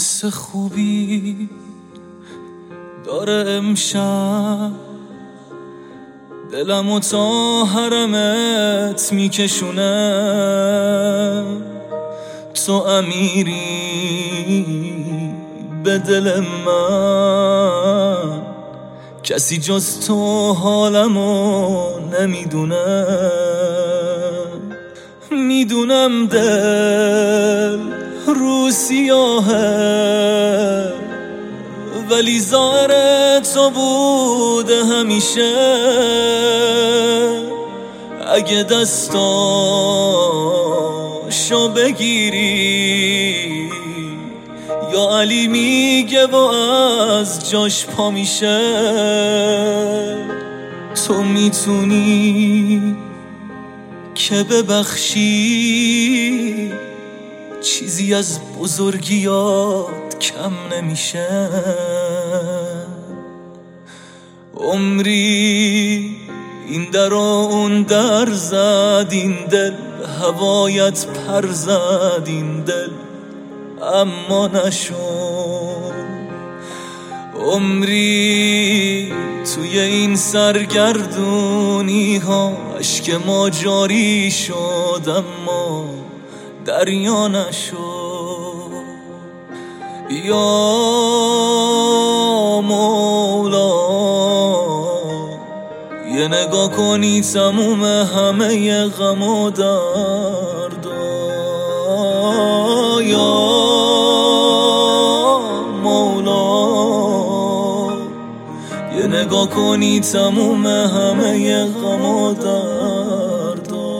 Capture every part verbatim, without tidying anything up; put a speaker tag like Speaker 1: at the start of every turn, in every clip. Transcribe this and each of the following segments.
Speaker 1: حس خوبی داره امشب، دلمو تا حرمت میکشونه. تو امیری به دل من، کسی جز تو حالمو نمیدونه. میدونم دل رو سیاهه، ولی ظاهر تو بوده همیشه. اگه دستاشو بگیری، یا علی میگه و از جاش پا میشه. تو میتونی که ببخشی، چیزی از بزرگیات کم نمیشه. عمری این در و اون در زد این دل، هوایت پر زد این دل اما نشد. عمری توی این سرگردونی ها اشک ما جاری شد اما دریا نشد. یا مولا یه نگاه کنی تموم همه غم و دردا. یا مولا یه نگاه کنی تموم همه غم و دردا.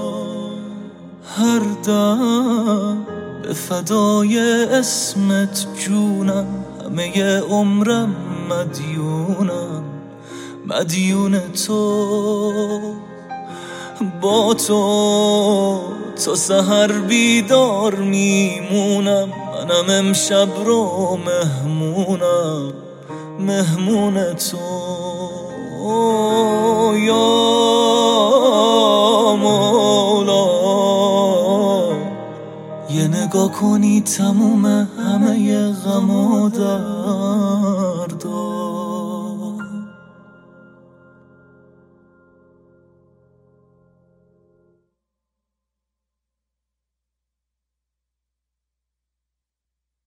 Speaker 1: هر دم به فدای اسمت جونم، همه عمرم مدیونم مدیون تو. با تو تا سحر بیدار میمونم، منم امشب رو مهمونم مهمون تو. یا مولا یه نگاه کنی تموم همه غم و درد.